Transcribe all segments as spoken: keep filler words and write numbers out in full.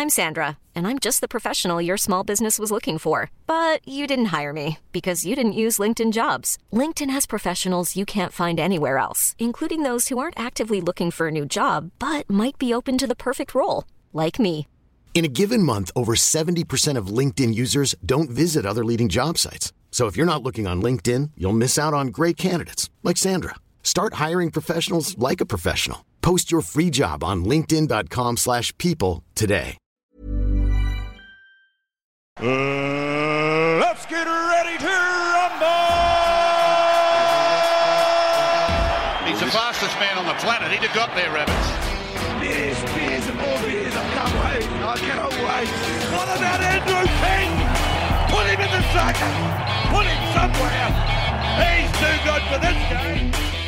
I'm Sandra, and I'm just the professional your small business was looking for. But you didn't hire me because you didn't use LinkedIn Jobs. LinkedIn has professionals you can't find anywhere else, including those who aren't actively looking for a new job, but might be open to the perfect role, like me. In a given month, over seventy percent of LinkedIn users don't visit other leading job sites. So if you're not looking on LinkedIn, you'll miss out on great candidates like Sandra. Start hiring professionals like a professional. Post your free job on linkedin.com slash people today. Uh, let's get ready to rumble! He's the fastest man on the planet. He'd have got there, Rabbits. Beers, beers, and more beers. I can't wait. I cannot wait. What about Andrew King? Put him in the second. Put him somewhere. He's too good for this game.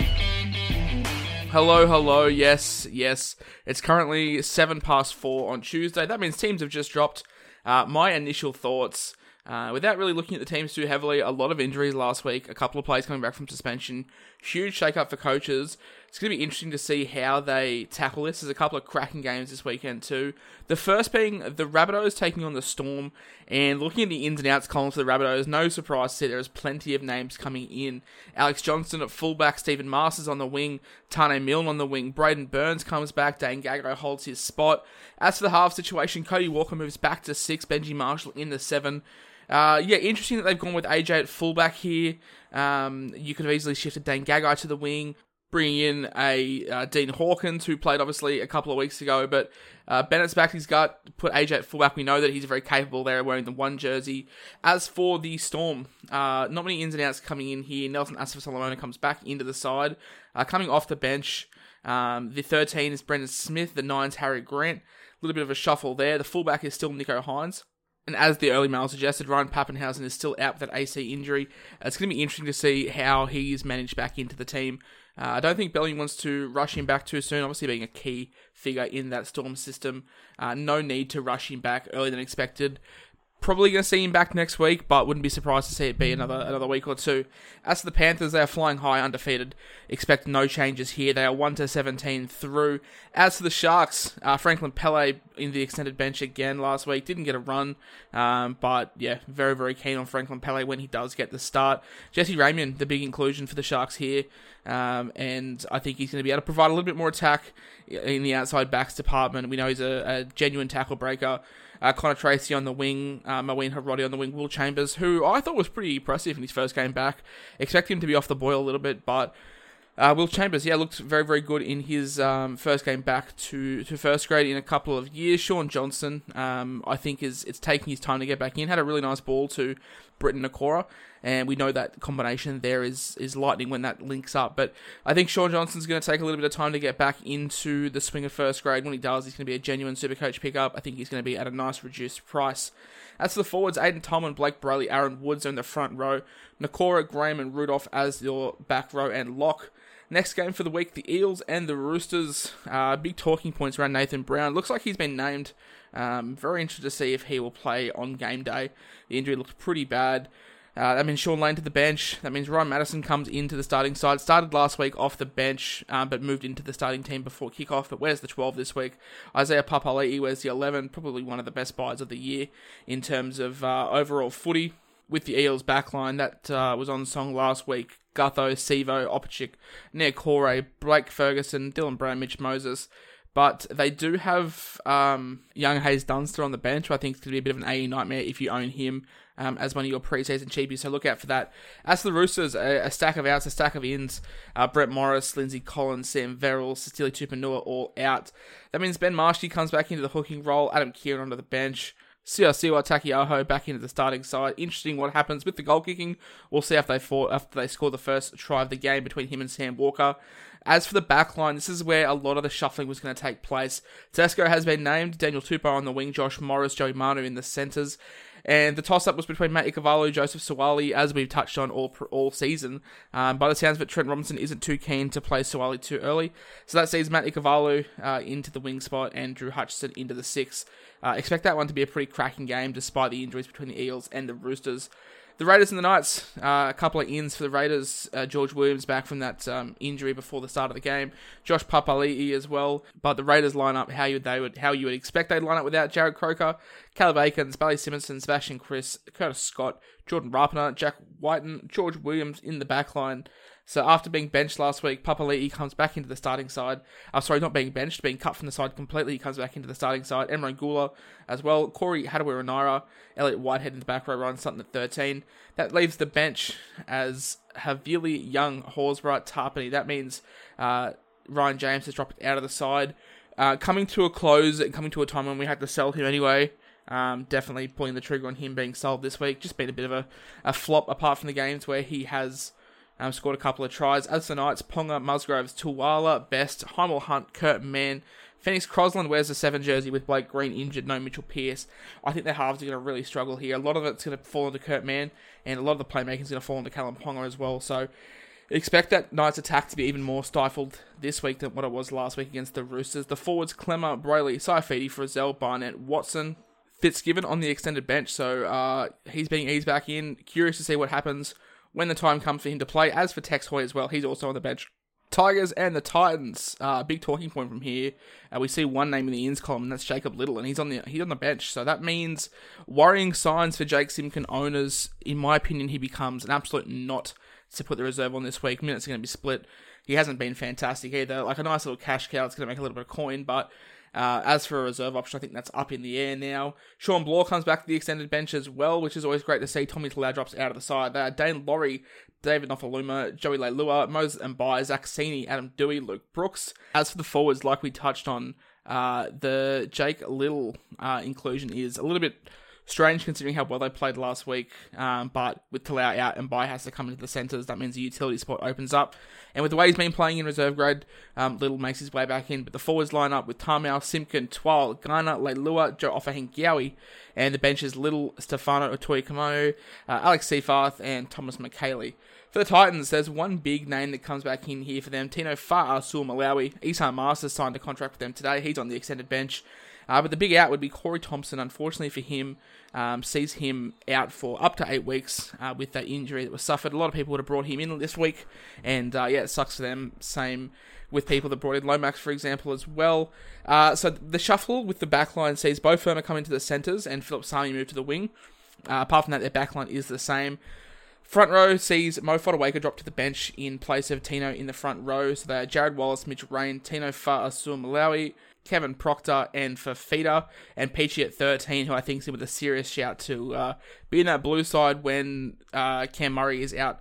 Hello, hello, yes, yes. It's currently seven past four on Tuesday. That means teams have just dropped. Uh, my initial thoughts, uh, without really looking at the teams too heavily, a lot of injuries last week, a couple of players coming back from suspension, huge shake-up for coaches. It's going to be interesting to see how they tackle this. There's a couple of cracking games this weekend too. The first being the Rabbitohs taking on the Storm, and looking at the ins and outs column for the Rabbitohs, no surprise to see there's plenty of names coming in. Alex Johnston at fullback, Stephen Masters on the wing, Tane Milne on the wing, Braden Burns comes back, Dane Gagai holds his spot. As for the half situation, Cody Walker moves back to six, Benji Marshall in the seven. Uh, yeah, interesting that they've gone with A J at fullback here. Um, you could have easily shifted Dane Gagai to the wing, bringing in a uh, Dean Hawkins, who played obviously a couple of weeks ago, but uh, Bennett's back his gut, put A J at fullback. We know that he's very capable there, wearing the one jersey. As for the Storm, uh, not many ins and outs coming in here. Nelson Asfa-Solomona comes back into the side, uh, coming off the bench. Um, the thirteen is Brendan Smith, the nine's Harry Grant. A little bit of a shuffle there. The fullback is still Nico Hines. And as the early mail suggested, Ryan Pappenhausen is still out with that A C injury. Uh, it's going to be interesting to see how he's managed back into the team. Uh, I don't think Bellingham wants to rush him back too soon, obviously being a key figure in that Storm system. Uh, no need to rush him back earlier than expected. Probably going to see him back next week, but wouldn't be surprised to see it be another another week or two. As for the Panthers, they are flying high, undefeated. Expect no changes here. They are one to seventeen through. As for the Sharks, uh, Franklin Pele in the extended bench again last week. Didn't get a run, um, but yeah, very, very keen on Franklin Pele when he does get the start. Jesse Ramian, the big inclusion for the Sharks here, um, and I think he's going to be able to provide a little bit more attack in the outside backs department. We know he's a, a genuine tackle breaker. Uh, Connor Tracy on the wing, uh, Moeen Harodi on the wing, Will Chambers, who I thought was pretty impressive in his first game back. Expect him to be off the boil a little bit, but uh, Will Chambers, yeah, looked very, very good in his um, first game back to, to first grade in a couple of years. Sean Johnson, um, I think, is it's taking his time to get back in. Had a really nice ball to Britton Nakora, and we know that combination there is is lightning when that links up. But I think Sean Johnson's going to take a little bit of time to get back into the swing of first grade. When he does, he's going to be a genuine Supercoach pickup. I think he's going to be at a nice reduced price. As for the forwards, Aiden Tolman, Blake Brayley, Aaron Woods are in the front row. Nakora, Graham, and Rudolph as your back row and lock. Next game for the week, the Eels and the Roosters. Uh, big talking points around Nathan Brown. Looks like he's been named. Um, very interested to see if he will play on game day. The injury looked pretty bad. Uh, that means Sean Lane to the bench. That means Ryan Madison comes into the starting side. Started last week off the bench, um, but moved into the starting team before kickoff. But where's the twelve this week? Isaiah Papali'i wears the eleven. Probably one of the best buys of the year in terms of uh, overall footy. With the Eels backline, that uh, was on song last week. Gutho, Sivo, Opachik, Nia Corey, Blake Ferguson, Dylan Brown, Mitch Moses. But they do have um, young Hayes Dunster on the bench, who I think is going to be a bit of an A E nightmare if you own him um, as one of your preseason cheapies, so look out for that. As for the Roosters, a, a stack of outs, a stack of ins. Uh, Brett Morris, Lindsay Collins, Sam Verrill, Cecilia Tupanua all out. That means Ben Marshy comes back into the hooking role, Adam Kieran onto the bench. Siosiwa Takiaho back into the starting side. Interesting what happens with the goal kicking. We'll see after they fought, after they score the first try of the game between him and Sam Walker. As for the backline, this is where a lot of the shuffling was going to take place. Tedesco has been named, Daniel Tupou on the wing, Josh Morris, Joey Manu in the centres. And the toss-up was between Matt Ikuvalu, Joseph Suwali, as we've touched on all all season. Um, by the sounds of it, Trent Robinson isn't too keen to play Suwali too early. So that sees Matt Ikuvalu uh, into the wing spot and Drew Hutchison into the six. Uh, expect that one to be a pretty cracking game despite the injuries between the Eels and the Roosters. The Raiders and the Knights, uh, a couple of ins for the Raiders. Uh, George Williams back from that um, injury before the start of the game. Josh Papali'i as well. But the Raiders line up how you they would how you would expect they'd line up without Jared Croker, Caleb Aikens, Bailey Simonson, Sebastian Chris, Curtis Scott, Jordan Rapana, Jack Whiten, George Williams in the back line. So after being benched last week, Papali'i comes back into the starting side. I'm uh, sorry, not being benched, being cut from the side completely. He comes back into the starting side. Emre Gula as well. Corey Hadawira-Naira, Elliot Whitehead in the back row, Ryan Sutton at thirteen. That leaves the bench as Havili, Young, Horsburgh, Tarpany. That means uh, Ryan James has dropped out of the side. Uh, coming to a close and coming to a time when we had to sell him anyway. Um, definitely pulling the trigger on him being sold this week. Just been a bit of a, a flop apart from the games where he has Um, scored a couple of tries. As for the Knights, Ponga, Musgroves, Tuwala, Best, Heimel Hunt, Kurt Mann, Phoenix Crosland wears the seven jersey with Blake Green injured, no Mitchell Pearce. I think their halves are going to really struggle here. A lot of it's going to fall into Kurt Mann, and a lot of the playmaking is going to fall into Callum Ponga as well. So expect that Knights attack to be even more stifled this week than what it was last week against the Roosters. The forwards, Clemmer, Brayley, Saifidi, Frizzell, Barnett, Watson, Fitzgibbon on the extended bench. So uh, he's being eased back in. Curious to see what happens when the time comes for him to play. As for Tex Hoy as well, he's also on the bench. Tigers and the Titans, uh, big talking point from here. Uh, we see one name in the ins column, and that's Jacob Little, and he's on the he's on the bench. So that means worrying signs for Jake Simkin owners. In my opinion, he becomes an absolute not to put the reserve on this week. Minutes are going to be split. He hasn't been fantastic either. Like a nice little cash cow, it's going to make a little bit of coin, but Uh, as for a reserve option, I think that's up in the air now. Sean Bloor comes back to the extended bench as well, which is always great to see. Tommy Talau drops out of the side. They are Dane Laurie, David Nofaluma, Joey Leilua, Moses Mbai, Zach Sini, Adam Dewey, Luke Brooks. As for the forwards, like we touched on, uh, the Jake Little uh, inclusion is a little bit strange considering how well they played last week, um, but with Talau out and Bai has to come into the centres, that means the utility spot opens up. And with the way he's been playing in reserve grade, um, Little makes his way back in. But the forwards line up with Tamau, Simpkin, Twal, Garner, Leilua, Joe Offahengiawi, and the benches Little, Stefano Otoy-Kamoe, uh, Alex Seafarth, and Thomas McKaylee. For the Titans, there's one big name that comes back in here for them. Tino Fa'asul-Malawi. Isan Masters signed a contract with them today. He's on the extended bench. Uh, but the big out would be Corey Thompson. Unfortunately for him, um, sees him out for up to eight weeks uh, with that injury that was suffered. A lot of people would have brought him in this week, and uh, yeah, it sucks for them. Same with people that brought in Lomax, for example, as well. Uh, so the shuffle with the backline sees Bo Firma come into the centres and Philip Sami move to the wing. Uh, apart from that, their backline is the same. Front row sees Mo Fodawaker drop to the bench in place of Tino in the front row. So they are Jared Wallace, Mitch Rain, Tino Fa'asul-Malawi, Kevin Proctor, and Fafita, and Peachy at thirteen, who I think is with a serious shout to uh, be in that blue side when uh, Cam Murray is out.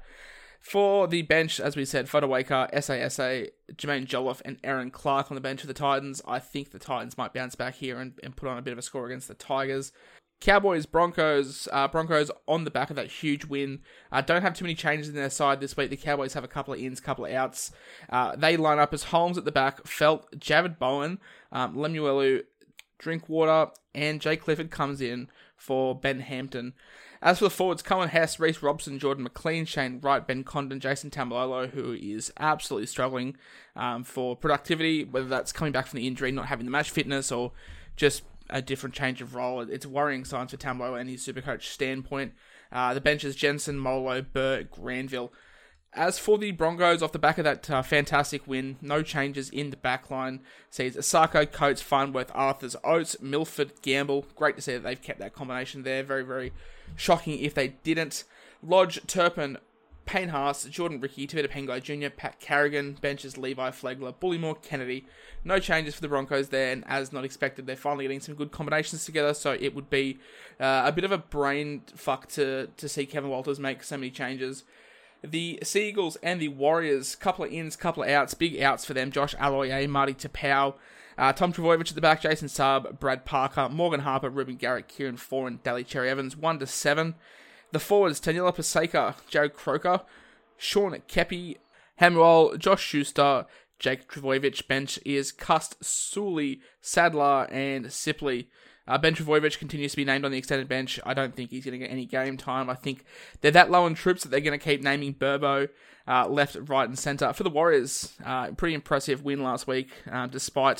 For the bench, as we said, Fodawaker, S A S A, Jermaine Jolliffe, and Aaron Clark on the bench for the Titans. I think the Titans might bounce back here and, and put on a bit of a score against the Tigers. Cowboys, Broncos, uh, Broncos on the back of that huge win. Uh, don't have too many changes in their side this week. The Cowboys have a couple of ins, couple of outs. Uh, they line up as Holmes at the back, Felt, Javid Bowen, um, Lemuelu, Drinkwater, and Jay Clifford comes in for Ben Hampton. As for the forwards, Cohen Hess, Reece Robson, Jordan McLean, Shane Wright, Ben Condon, Jason Tamalolo, who is absolutely struggling um, for productivity, whether that's coming back from the injury, not having the match fitness, or just a different change of role. It's worrying signs for Tamalolo and his Supercoach standpoint. Uh, the benches, Jensen, Molo, Burr, Granville. As for the Broncos, off the back of that uh, fantastic win, no changes in the backline. Sees Asako, Coates, Farnworth, Arthurs, Oates, Milford, Gamble. Great to see that they've kept that combination there. Very, very shocking if they didn't. Lodge, Turpin, Payne Haas, Jordan Ricky, Tavita Pengai Junior, Pat Carrigan, benches Levi Flegler, Bullymore, Kennedy. No changes for the Broncos there, and as not expected, they're finally getting some good combinations together, so it would be uh, a bit of a brain fuck to, to see Kevin Walters make so many changes. The Seagulls and the Warriors, couple of ins, couple of outs, big outs for them. Josh Aloiai, Marty Tapau, uh, Tom Trbojevic at the back, Jason Saab, Brad Parker, Morgan Harper, Ruben Garrett, Kieran Foran, Daly Cherry Evans, one to seven. The forwards, Taniela Paseka, Jared Croker, Sean Kepi, Hamuel, Josh Schuster, Jake Trbojevic. Bench is Cust, Sully, Sadler, and Sipley. Uh, Ben Trbojevic continues to be named on the extended bench. I don't think he's going to get any game time. I think they're that low on troops that they're going to keep naming Burbo uh, left, right, and centre. For the Warriors, uh, pretty impressive win last week, uh, despite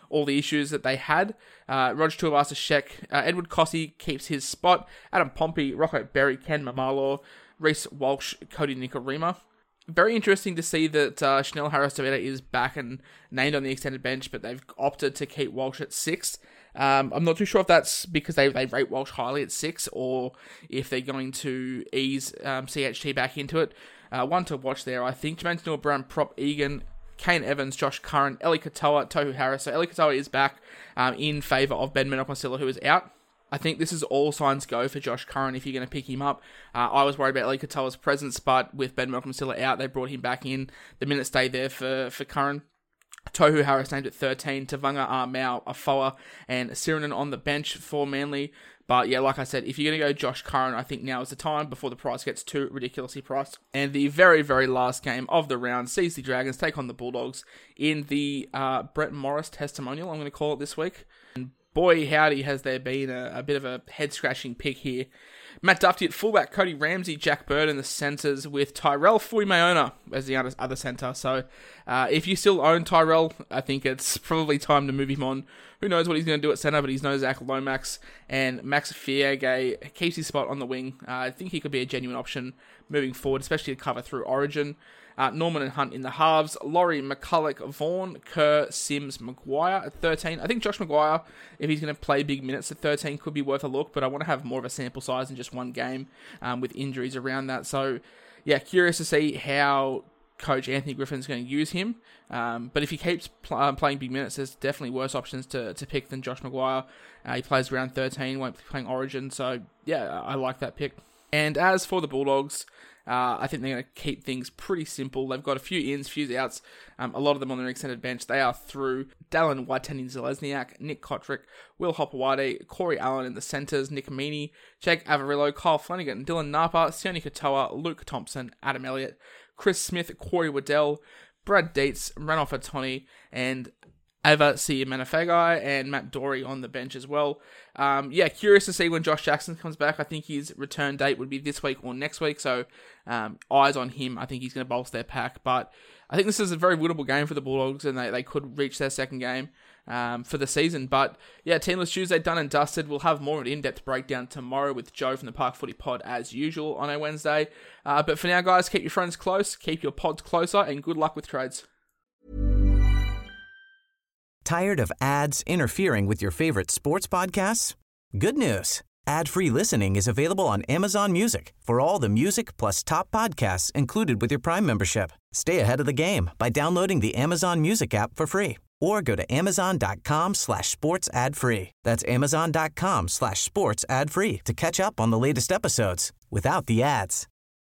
all the issues that they had. Uh, Roger Tuivasa-Sheck, uh, Edward Cossey keeps his spot. Adam Pompey, Rocco Berry, Ken Mamalo, Reece Walsh, Cody Nikorima. Very interesting to see that uh, Chanel Harris-Tavita is back and named on the extended bench, but they've opted to keep Walsh at six. Um, I'm not too sure if that's because they, they rate Walsh highly at six or if they're going to ease um, C H T back into it. Uh, one to watch there, I think. Jermaine Tanua-Brown, Prop Egan, Kane Evans, Josh Curran, Eli Katoa, Tohu Harris. So Eli Katoa is back um, in favour of Ben Manopomasila, who is out. I think this is all signs go for Josh Curran if you're going to pick him up. Uh, I was worried about Eli Katoa's presence, but with Ben Manopomasila out, they brought him back in. The minute stayed there for, for Curran. Tohu Harris named at thirteen, Tavanga Armau, Afoa, and Sirinen on the bench for Manly. But yeah, like I said, if you're going to go Josh Curran, I think now is the time before the price gets too ridiculously priced. And the very, very last game of the round sees the Dragons take on the Bulldogs in the uh, Brett Morris testimonial, I'm going to call it this week. And boy, howdy, has there been a, a bit of a head-scratching pick here. Matt Duffy at fullback, Cody Ramsey, Jack Bird in the centres with Tyrell Fuimaona as the other, other centre. So uh, if you still own Tyrell, I think it's probably time to move him on. Who knows what he's going to do at centre, but he's no Zach Lomax. And Max Fiege keeps his spot on the wing. Uh, I think he could be a genuine option moving forward, especially to cover through Origin. Uh, Norman and Hunt in the halves. Laurie, McCulloch, Vaughan, Kerr, Sims, Maguire at thirteen. I think Josh Maguire, if he's going to play big minutes at thirteen, could be worth a look, but I want to have more of a sample size than just one game um, with injuries around that. So, yeah, curious to see how Coach Anthony Griffin's going to use him. Um, but if he keeps pl- um, playing big minutes, there's definitely worse options to, to pick than Josh Maguire. Uh, he plays around thirteen, won't be playing Origin. So, yeah, I like that pick. And as for the Bulldogs, Uh, I think they're going to keep things pretty simple. They've got a few ins, few outs, um, a lot of them on their extended bench. They are through Dallin Waitani-Zelezniak, Nick Kotrick, Will Hopewade, Corey Allen in the centres, Nick Meaney, Jake Averillo, Kyle Flanagan, Dylan Napa, Sione Katoa, Luke Thompson, Adam Elliott, Chris Smith, Corey Waddell, Brad Dietz, Ranulph Atoni, and Ava Siamanafagai and Matt Dory on the bench as well. Um, yeah, curious to see when Josh Jackson comes back. I think his return date would be this week or next week, so um, eyes on him. I think he's going to bolster their pack, but I think this is a very winnable game for the Bulldogs, and they, they could reach their second game um, for the season. But yeah, Teamless Tuesday done and dusted. We'll have more of an in-depth breakdown tomorrow with Joe from the Park Footy Pod as usual on a Wednesday. Uh, but for now, guys, keep your friends close, keep your pods closer, and good luck with trades. Tired of ads interfering with your favorite sports podcasts? Good news. Ad-free listening is available on Amazon Music for all the music plus top podcasts included with your Prime membership. Stay ahead of the game by downloading the Amazon Music app for free or go to amazon.com slash sports ad free. That's amazon.com slash sports ad free to catch up on the latest episodes without the ads.